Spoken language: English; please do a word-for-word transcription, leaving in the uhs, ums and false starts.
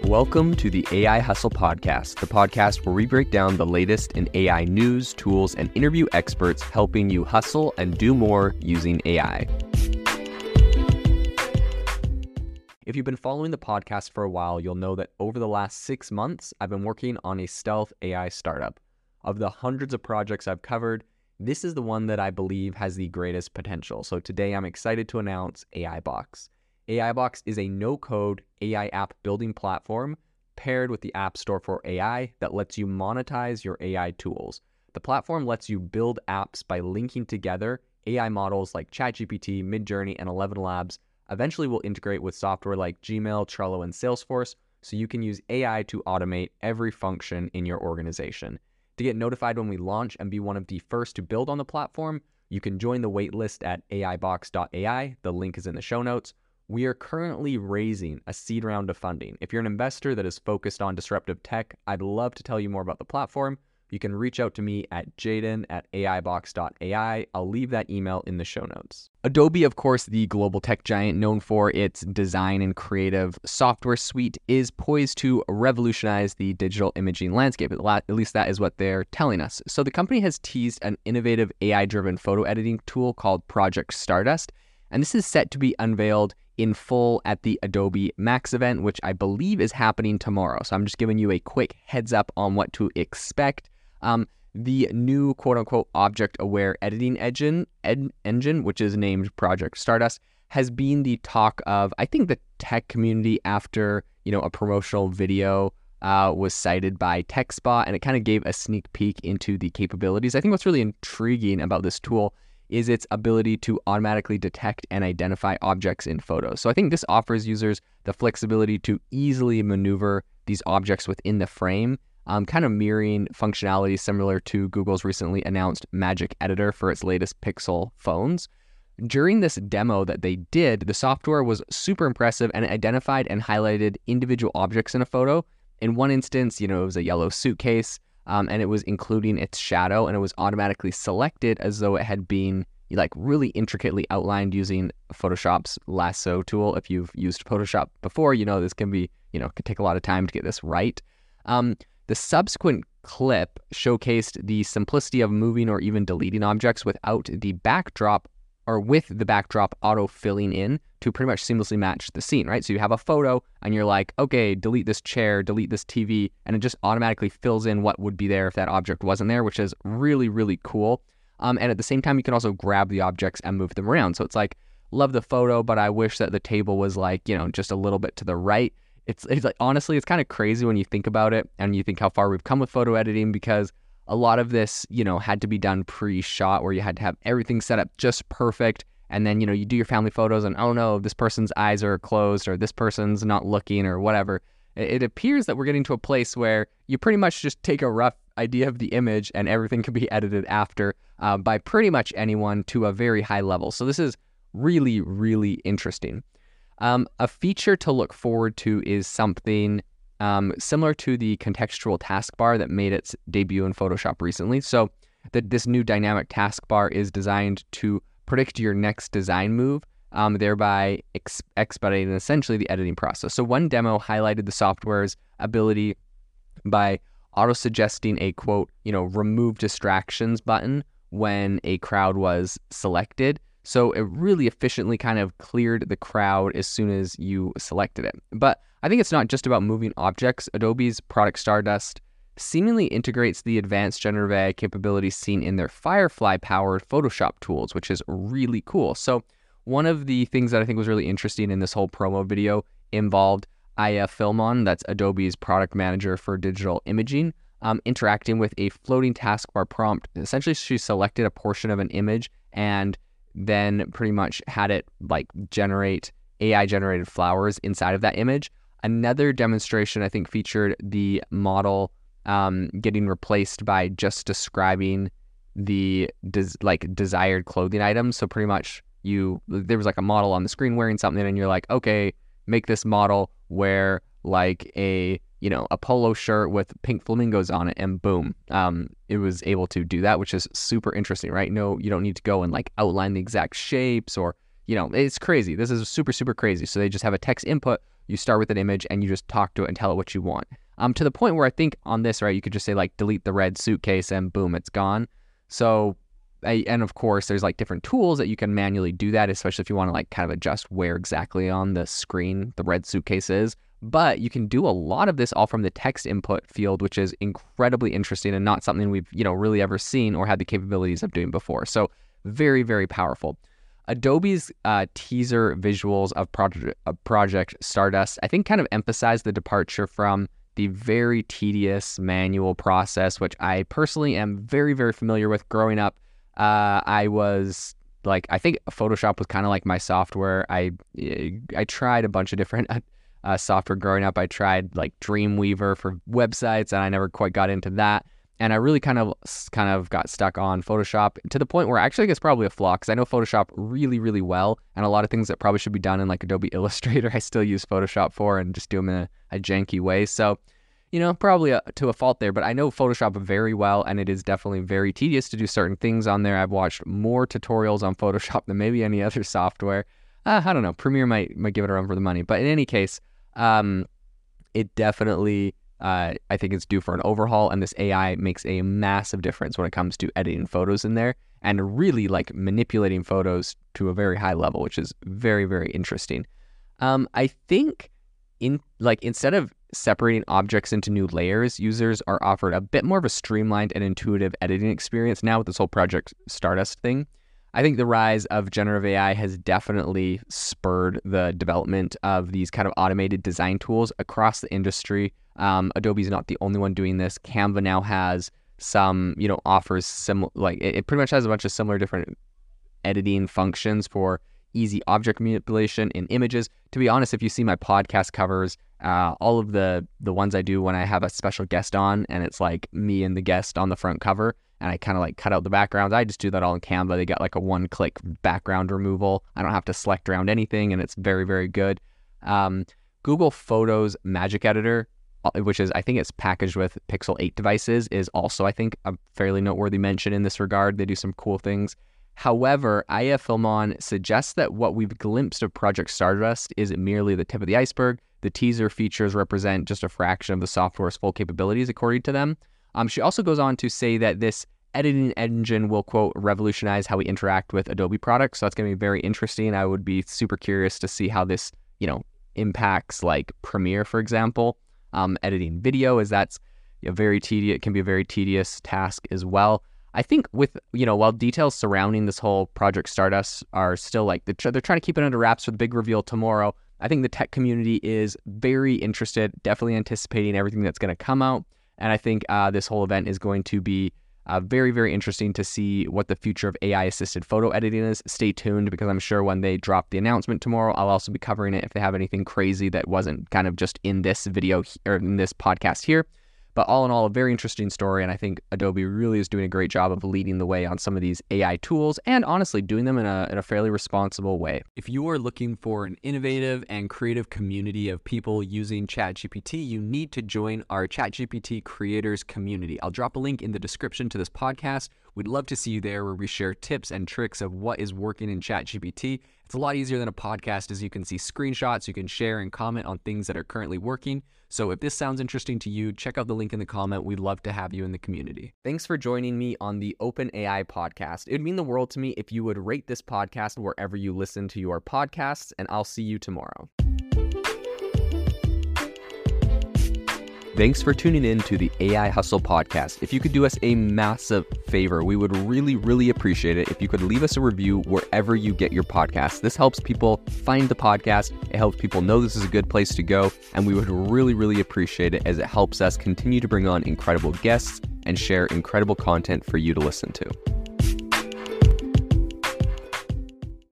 Welcome to the A I Hustle Podcast, the podcast where we break down the latest in A I news, tools, and interview experts helping you hustle and do more using A I. If you've been following the podcast for a while, you'll know that over the last six months, I've been working on a stealth A I startup. Of the hundreds of projects I've covered, this is the one that I believe has the greatest potential. So today I'm excited to announce AIBox. AIBox is a no-code A I app building platform paired with the App Store for A I that lets you monetize your A I tools. The platform lets you build apps by linking together A I models like ChatGPT, Midjourney, and Eleven Labs. Eventually will integrate with software like Gmail, Trello, and Salesforce, so you can use A I to automate every function in your organization. To get notified when we launch and be one of the first to build on the platform, you can join the waitlist at A I box dot A I. The link is in the show notes. We are currently raising a seed round of funding. If you're an investor that is focused on disruptive tech, I'd love to tell you more about the platform. You can reach out to me at jaden at A I box dot A I. I'll leave that email in the show notes. Adobe, of course, the global tech giant known for its design and creative software suite, is poised to revolutionize the digital imaging landscape. At least that is what they're telling us. So the company has teased an innovative A I-driven photo editing tool called Project Stardust, and this is set to be unveiled in full at the Adobe Max event, which I believe is happening tomorrow. So I'm just giving you a quick heads up on what to expect. Um, the new quote-unquote object-aware editing engine, ed- engine, which is named Project Stardust, has been the talk of, I think, the tech community after, you know, a promotional video uh, was cited by TechSpot, and it kind of gave a sneak peek into the capabilities. I think what's really intriguing about this tool is its ability to automatically detect and identify objects in photos. So I think this offers users the flexibility to easily maneuver these objects within the frame, um, kind of mirroring functionality similar to Google's recently announced Magic Editor for its latest Pixel phones. During this demo that they did, the software was super impressive and it identified and highlighted individual objects in a photo. In one instance, you know, it was a yellow suitcase, Um, and it was including its shadow, and it was automatically selected as though it had been like really intricately outlined using Photoshop's lasso tool. If you've used Photoshop before, you know this can be, you know, could take a lot of time to get this right. Um, the subsequent clip showcased the simplicity of moving or even deleting objects without the backdrop or with the backdrop auto-filling in to pretty much seamlessly match the scene, right? So you have a photo and you're like, okay, delete this chair, delete this T V, and it just automatically fills in what would be there if that object wasn't there, which is really, really cool. Um, and at the same time, you can also grab the objects and move them around. So it's like, love the photo, but I wish that the table was like, you know, just a little bit to the right. It's, it's like, honestly, it's kind of crazy when you think about it and you think how far we've come with photo editing, because a lot of this, you know, had to be done pre-shot where you had to have everything set up just perfect. And then, you know, you do your family photos and, oh no, this person's eyes are closed or this person's not looking or whatever. It appears that we're getting to a place where you pretty much just take a rough idea of the image and everything can be edited after uh, by pretty much anyone to a very high level. So this is really, really interesting. Um, a feature to look forward to is something Um, similar to the contextual taskbar that made its debut in Photoshop recently. So that this new dynamic taskbar is designed to predict your next design move, um, thereby ex- expediting essentially the editing process. So one demo highlighted the software's ability by auto-suggesting a quote, you know, remove distractions button when a crowd was selected. So it really efficiently kind of cleared the crowd as soon as you selected it. But I think it's not just about moving objects. Adobe's Project Stardust seemingly integrates the advanced generative A I capabilities seen in their Firefly-powered Photoshop tools, which is really cool. So one of the things that I think was really interesting in this whole promo video involved Aya Filmon, that's Adobe's product manager for digital imaging, um, interacting with a floating taskbar prompt. Essentially, she selected a portion of an image and then pretty much had it like generate A I-generated flowers inside of that image. Another demonstration, I think, featured the model um, getting replaced by just describing the des- like desired clothing items. So pretty much you there was like a model on the screen wearing something, and you're like, okay, make this model wear like a you know a polo shirt with pink flamingos on it, and boom, um, it was able to do that, which is super interesting, right? No, you don't need to go and like outline the exact shapes or you know, it's crazy. This is super, super crazy. So they just have a text input, You start with an image and you just talk to it and tell it what you want. Um, to the point where I think on this, right, you could just say like delete the red suitcase and boom, it's gone. So, I, and of course, there's like different tools that you can manually do that, especially if you want to like kind of adjust where exactly on the screen the red suitcase is. But you can do a lot of this all from the text input field, which is incredibly interesting and not something we've, you know, really ever seen or had the capabilities of doing before. So very, very powerful. Adobe's uh, teaser visuals of project, uh, Project Stardust, I think kind of emphasize the departure from the very tedious manual process, which I personally am very, very familiar with. Growing up, uh, I was like, I think Photoshop was kind of like my software. I I tried a bunch of different uh, software growing up. I tried like Dreamweaver for websites, and I never quite got into that. And I really kind of kind of got stuck on Photoshop to the point where actually I think it's probably a flaw, because I know Photoshop really, really well, and a lot of things that probably should be done in like Adobe Illustrator, I still use Photoshop for and just do them in a, a janky way. So, you know, probably a, to a fault there, but I know Photoshop very well, and it is definitely very tedious to do certain things on there. I've watched more tutorials on Photoshop than maybe any other software. Uh, I don't know, Premiere might might give it a run for the money, but in any case, um, it definitely... Uh, I think it's due for an overhaul, and this A I makes a massive difference when it comes to editing photos in there and really like manipulating photos to a very high level, which is very, very interesting. Um, I think in like instead of separating objects into new layers, users are offered a bit more of a streamlined and intuitive editing experience now with this whole Project Stardust thing. I think the rise of generative A I has definitely spurred the development of these kind of automated design tools across the industry. Um, Adobe's not the only one doing this. Canva now has some, you know, offers similar, like it, it pretty much has a bunch of similar different editing functions for easy object manipulation in images. To be honest, if you see my podcast covers, uh, all of the the ones I do when I have a special guest on, and it's like me and the guest on the front cover, and I kind of like cut out the backgrounds. I just do that all in Canva. They got like a one-click background removal. I don't have to select around anything, and it's very, very good. Um, Google Photos Magic Editor, which is, I think it's packaged with Pixel eight devices, is also, I think, a fairly noteworthy mention in this regard. They do some cool things. However, I F Filmon suggests that what we've glimpsed of Project Stardust is merely the tip of the iceberg. The teaser features represent just a fraction of the software's full capabilities, according to them. Um, she also goes on to say that this editing engine will, quote, revolutionize how we interact with Adobe products. So that's going to be very interesting. I would be super curious to see how this, you know, impacts like Premiere, for example. Um, editing video, as that's a very tedious, it can be a very tedious task as well. I think with, you know, while details surrounding this whole Project Stardust are still like, they're, they're trying to keep it under wraps for the big reveal tomorrow, I think the tech community is very interested, definitely anticipating everything that's going to come out. And I think uh, this whole event is going to be uh, very, very interesting to see what the future of A I-assisted photo editing is. Stay tuned, because I'm sure when they drop the announcement tomorrow, I'll also be covering it if they have anything crazy that wasn't kind of just in this video or in this podcast here. But all in all, a very interesting story, and I think Adobe really is doing a great job of leading the way on some of these A I tools, and honestly doing them in a, in a fairly responsible way. If you are looking for an innovative and creative community of people using ChatGPT, you need to join our ChatGPT creators community. I'll drop a link in the description to this podcast. We'd love to see you there, where we share tips and tricks of what is working in ChatGPT. It's a lot easier than a podcast, as you can see screenshots, you can share and comment on things that are currently working. So if this sounds interesting to you, check out the link in the comment. We'd love to have you in the community. Thanks for joining me on the OpenAI podcast. It would mean the world to me if you would rate this podcast wherever you listen to your podcasts, and I'll see you tomorrow. Thanks for tuning in to the A I Hustle podcast. If you could do us a massive favor, we would really, really appreciate it if you could leave us a review wherever you get your podcasts. This helps people find the podcast. It helps people know this is a good place to go. And we would really, really appreciate it, as it helps us continue to bring on incredible guests and share incredible content for you to listen to.